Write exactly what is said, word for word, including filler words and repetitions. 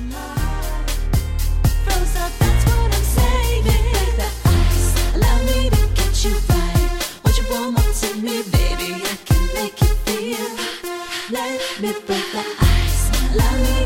Froze up, that's what I'm saying. Break the ice, allow me to get you right. Won't you warm up to me, baby? I can make you feel. Let me break the ice, allow me